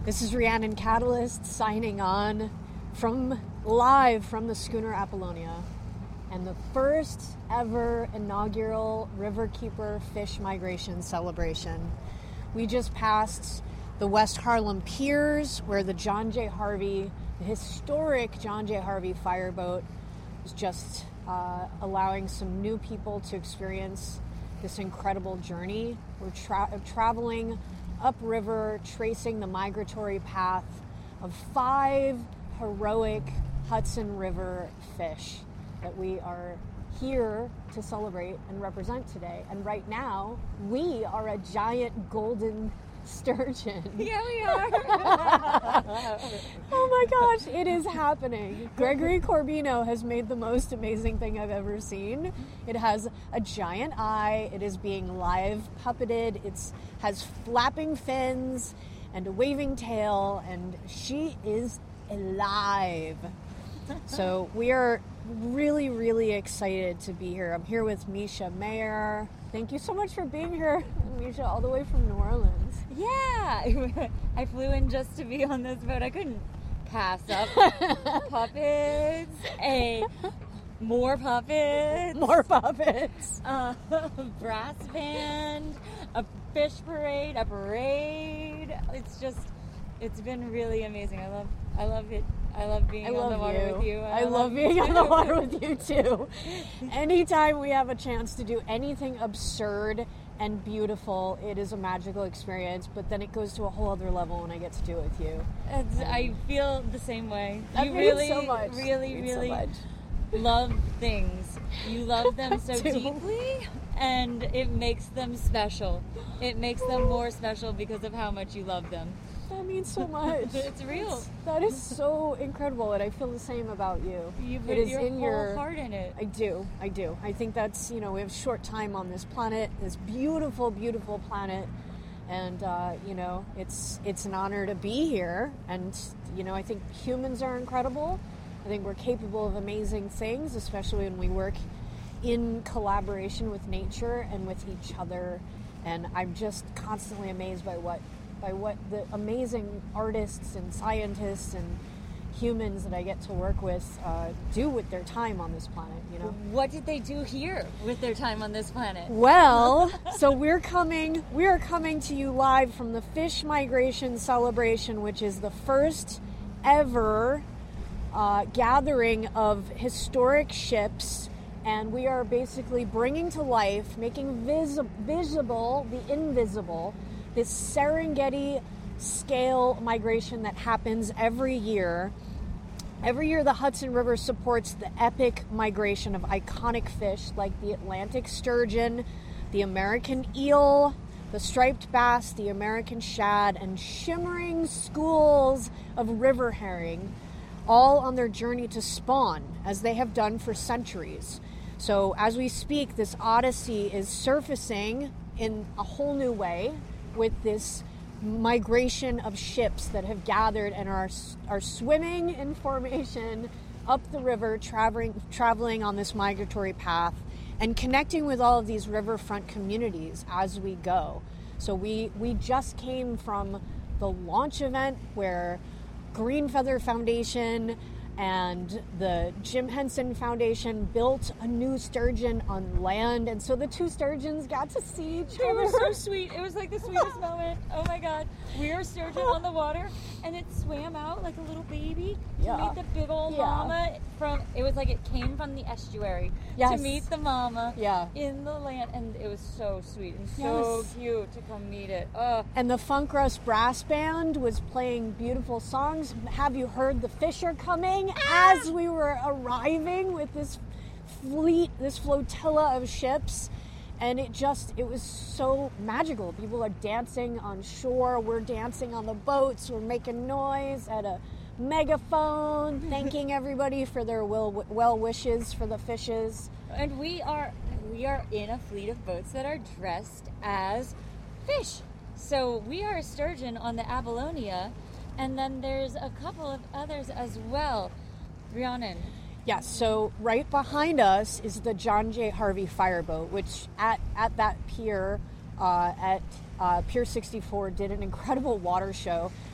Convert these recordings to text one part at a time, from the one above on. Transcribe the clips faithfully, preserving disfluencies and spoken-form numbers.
This is Rhiannon Catalyst signing on from live from the schooner Apollonia and the first ever inaugural Riverkeeper fish migration celebration. We just passed the West Harlem Piers where the John J. Harvey, the historic John J. Harvey fireboat was just uh, allowing some new people to experience this incredible journey. We're tra- traveling upriver, tracing the migratory path of five heroic Hudson River fish that we are here to celebrate and represent today. And right now, we are a giant golden sturgeon. Yeah, we are. Oh my gosh, it is happening. Gregory Corbino has made the most amazing thing I've ever seen. It has a giant eye. It is being live puppeted. It has flapping fins and a waving tail, and she is alive. So we are really, really excited to be here. I'm here with Misha Mayer. Thank you so much for being here, Misha, all the way from New Orleans. Yeah, I flew in just to be on this boat. I couldn't pass up puppets, a more puppets, more puppets, a brass band, a fish parade, a parade. It's just, it's been really amazing. I love, I love it. I love being I on love the water you. with you. I, I love, love being on the water with you too. Anytime we have a chance to do anything absurd and beautiful, it is a magical experience, but then it goes to a whole other level when I get to do it with you. It's, I feel the same way. That you means really, so much. really, really so much. love things. You love them so do. deeply, and it makes them special. It makes them more special because of how much you love them. That means so much. It's real. It's, that is so incredible, and I feel the same about you. You put it is your in whole your heart in it. I do. I do. I think that's, you know, we have short time on this planet, this beautiful, beautiful planet, and uh, you know, it's it's an honor to be here. And you know, I think humans are incredible. I think we're capable of amazing things, especially when we work in collaboration with nature and with each other. And I'm just constantly amazed by what. by what the amazing artists and scientists and humans that I get to work with uh, do with their time on this planet, you know. What did they do here with their time on this planet? Well, so we're coming, we are coming to you live from the Fish Migration Celebration, which is the first ever uh, gathering of historic ships, and we are basically bringing to life, making vis- visible the invisible, this Serengeti scale migration that happens every year. Every year the Hudson River supports the epic migration of iconic fish like the Atlantic sturgeon, the American eel, the striped bass, the American shad, and shimmering schools of river herring, all on their journey to spawn, as they have done for centuries. So as we speak, this odyssey is surfacing in a whole new way, with this migration of ships that have gathered and are are swimming in formation up the river, traveling traveling on this migratory path and connecting with all of these riverfront communities as we go. So we we just came from the launch event where Green Feather Foundation and the Jim Henson Foundation built a new sturgeon on land, and so the two sturgeons got to see each They other. were so sweet. It was like the sweetest moment. Oh my god. We were sturgeon on the water, and it swam out like a little baby Yeah. to meet the big old Yeah. mama from, it was like it came from the estuary Yes. to meet the mama Yeah. in the land, and it was so sweet and so Yes. cute to come meet it. Oh, And the Funk Rust Brass Band was playing beautiful songs. Have you heard The Fish Are Coming? As we were arriving with this fleet, this flotilla of ships. And it just, it was so magical. People are dancing on shore. We're dancing on the boats. We're making noise at a megaphone, thanking everybody for their well, well wishes for the fishes. and we are we are in a fleet of boats that are dressed as fish. So we are a sturgeon on the Apollonia, and then there's a couple of others as well. Rhiannon. Yes, so right behind us is the John J. Harvey fireboat, which at, at that pier, uh, at uh, Pier sixty-four, did an incredible water show.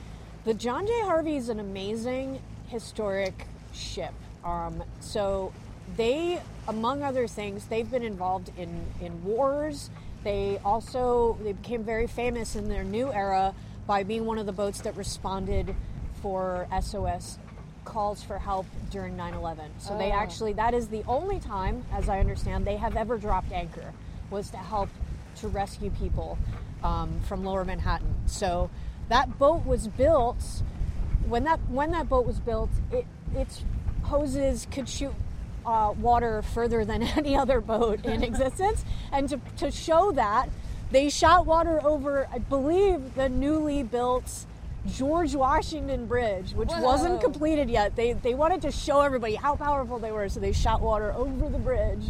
The John J. Harvey is an amazing historic ship. Um, so they, among other things, they've been involved in, in wars. They also, they became very famous in their new era by being one of the boats that responded for S O S calls for help during nine eleven. So oh. they actually, that is the only time, as I understand, they have ever dropped anchor, was to help to rescue people um, from Lower Manhattan. So that boat was built, when that when that boat was built, it its hoses could shoot uh, water further than any other boat in existence. And to, to show that, they shot water over, I believe, the newly built George Washington Bridge, which Whoa. wasn't completed yet. They they wanted to show everybody how powerful they were, so they shot water over the bridge.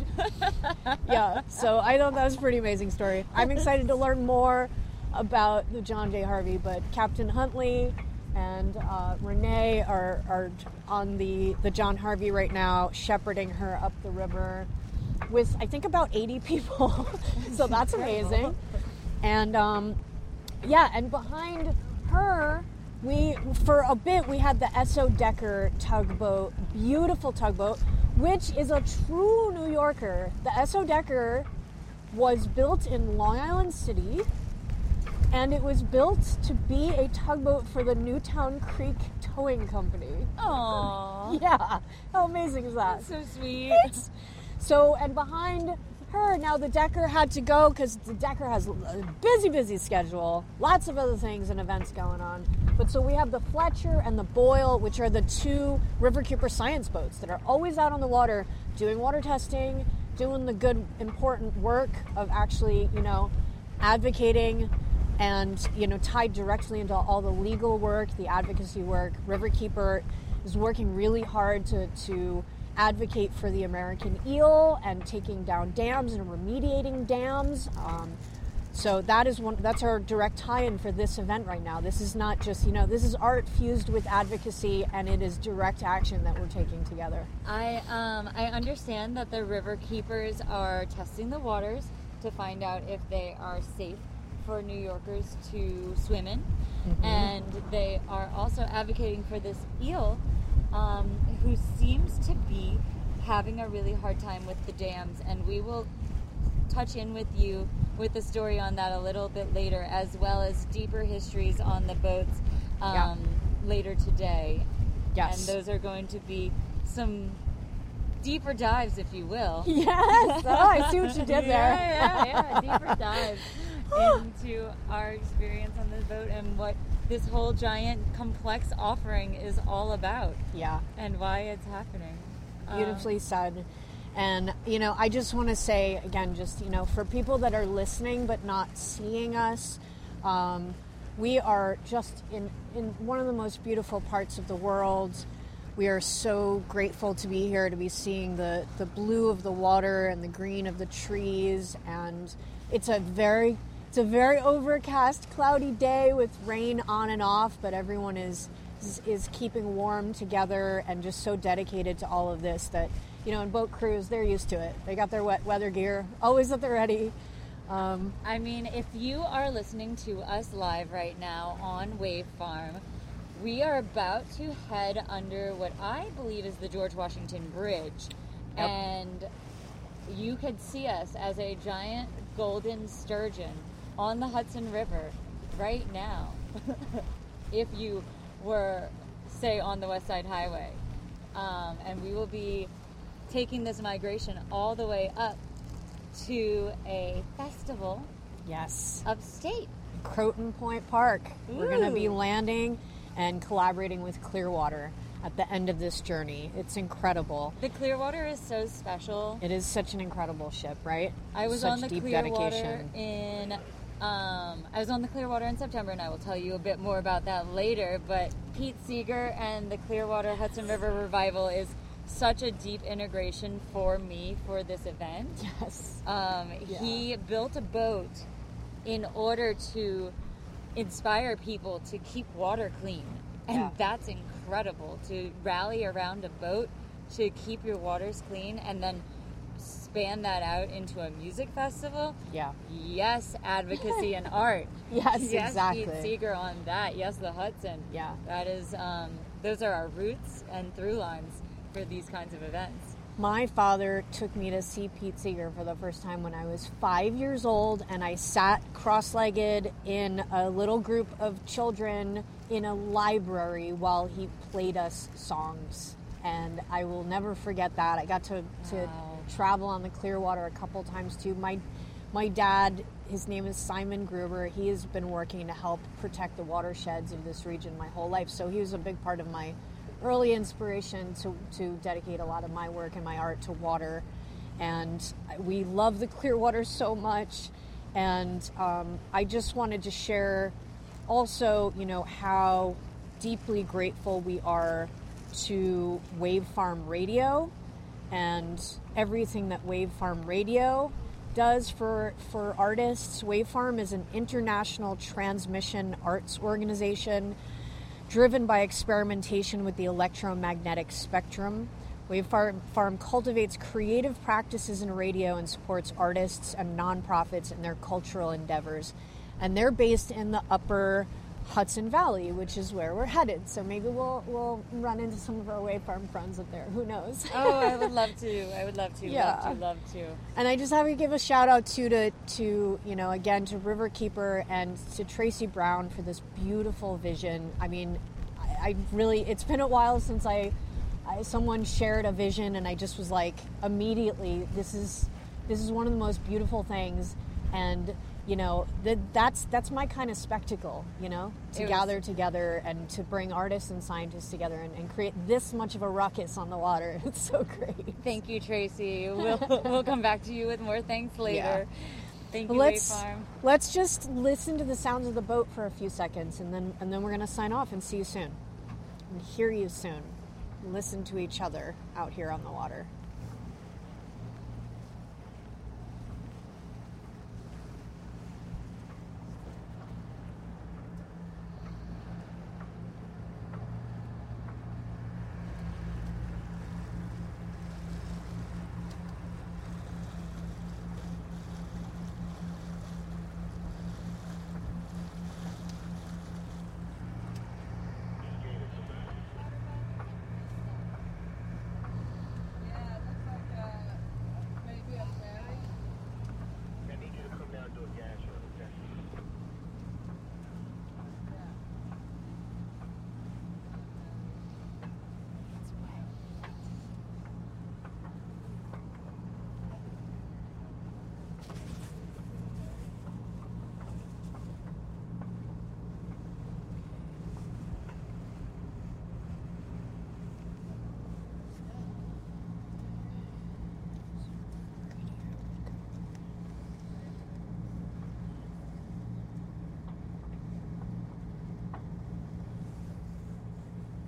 Yeah, so I thought that was a pretty amazing story. I'm excited to learn more about the John J. Harvey, but Captain Huntley and uh, Renee are, are on the, the John Harvey right now, shepherding her up the river with, I think, about eighty people. So that's amazing. And, um, yeah, and behind her, we, for a bit, we had the Esso Decker tugboat, beautiful tugboat, which is a true New Yorker. The Esso Decker was built in Long Island City, and it was built to be a tugboat for the Newtown Creek Towing Company. Aww. Yeah. How amazing is that? That's so sweet. So, and behind her, now the Decker had to go because the Decker has a busy, busy schedule. Lots of other things and events going on. But so we have the Fletcher and the Boyle, which are the two Riverkeeper science boats that are always out on the water doing water testing, doing the good, important work of actually, you know, advocating and, you know, tied directly into all the legal work, the advocacy work. Riverkeeper is working really hard to, to advocate for the American eel and taking down dams and remediating dams. Um, so that is one, that's our direct tie-in for this event right now. This is not just, you know, this is art fused with advocacy, and it is direct action that we're taking together. I, um, I understand that the Riverkeepers are testing the waters to find out if they are safe for New Yorkers to swim in, mm-hmm. and they are also advocating for this eel um, who seems to be having a really hard time with the dams, and we will touch in with you with the story on that a little bit later, as well as deeper histories on the boats um, yeah. later today. Yes. And those are going to be some deeper dives, if you will. Yes! Oh, I see what you did there. Yeah, yeah, yeah. Deeper dives into our experience on the boat and what this whole giant complex offering is all about. Yeah. And why it's happening. Beautifully um, said. And, you know, I just want to say, again, just, you know, for people that are listening but not seeing us, um, we are just in, in one of the most beautiful parts of the world. We are so grateful to be here, to be seeing the, the blue of the water and the green of the trees. And it's a very... It's a very overcast, cloudy day with rain on and off, but everyone is, is is keeping warm together and just so dedicated to all of this that, you know, in boat crews, they're used to it. They got their wet weather gear, always at the ready. Um, I mean, if you are listening to us live right now on Wave Farm, we are about to head under what I believe is the George Washington Bridge. Yep. And you could see us as a giant golden sturgeon on the Hudson River right now if you were, say, on the West Side Highway. Um, and we will be taking this migration all the way up to a festival. Yes. Upstate. Croton Point Park. Ooh. We're going to be landing and collaborating with Clearwater at the end of this journey. It's incredible. The Clearwater is so special. It is such an incredible ship, right? I was such on the deep Clearwater dedication. in um, I was on the Clearwater in September, and I will tell you a bit more about that later. But Pete Seeger and the Clearwater Hudson River Revival is such a deep integration for me for this event. Yes. Um, yeah. He built a boat in order to inspire people to keep water clean. And yeah. that's incredible, to rally around a boat to keep your waters clean and then expand that out into a music festival, Yeah. yes, advocacy and art. Yes, yes, exactly. Pete Seeger on that. Yes, the Hudson. Yeah. That is, um, those are our roots and through lines for these kinds of events. My father took me to see Pete Seeger for the first time when I was five years old, and I sat cross-legged in a little group of children in a library while he played us songs. And I will never forget that. I got to, to Wow. travel on the Clearwater a couple times too. My my dad, his name is Simon Gruber. He has been working to help protect the watersheds of this region my whole life. So he was a big part of my early inspiration to, to dedicate a lot of my work and my art to water. And we love the Clearwater so much. And um, I just wanted to share also, you know, how deeply grateful we are to Wave Farm Radio and everything that Wave Farm Radio does for, for artists. Wave Farm is an international transmission arts organization driven by experimentation with the electromagnetic spectrum. Wave Farm, Farm cultivates creative practices in radio and supports artists and nonprofits in their cultural endeavors. And they're based in the upper Hudson Valley, which is where we're headed. So maybe we'll we'll run into some of our Wave Farm friends up there. Who knows? Oh, I would love to. I would love to. Yeah. Love to. Love to. And I just have to give a shout out to, to, to you know, again, to Riverkeeper and to Tracy Brown for this beautiful vision. I mean, I, I really, it's been a while since I, I, someone shared a vision and I just was like, immediately, this is, this is one of the most beautiful things. And, you know, that that's, that's my kind of spectacle, you know, to It was- gather together and to bring artists and scientists together and, and create this much of a ruckus on the water. It's so great. Thank you, Tracy. We'll we'll come back to you with more thanks later. Thank you, let's Wave Farm. let's just listen to the sounds of the boat for a few seconds, and then and then we're gonna sign off and see you soon, and hear you soon. Listen to each other out here on the water.